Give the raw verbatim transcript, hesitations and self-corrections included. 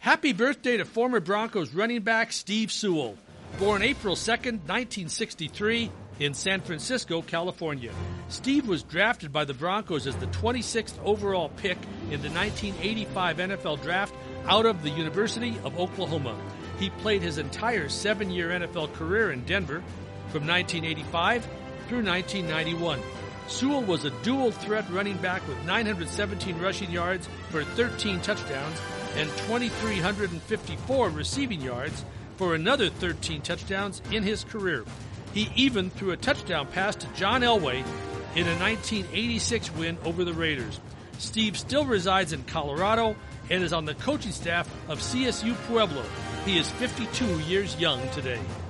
Happy birthday to former Broncos running back Steve Sewell, born April second, nineteen sixty-three, in San Francisco, California. Steve was drafted by the Broncos as the twenty-sixth overall pick in the nineteen eighty-five N F L Draft out of the University of Oklahoma. He played his entire seven-year N F L career in Denver from nineteen eighty-five through nineteen ninety-one. Sewell was a dual-threat running back with nine hundred seventeen rushing yards for thirteen touchdowns and two thousand three hundred fifty-four receiving yards for another thirteen touchdowns in his career. He even threw a touchdown pass to John Elway in a nineteen eighty-six win over the Raiders. Steve still resides in Colorado and is on the coaching staff of C S U Pueblo. He is fifty-two years young today.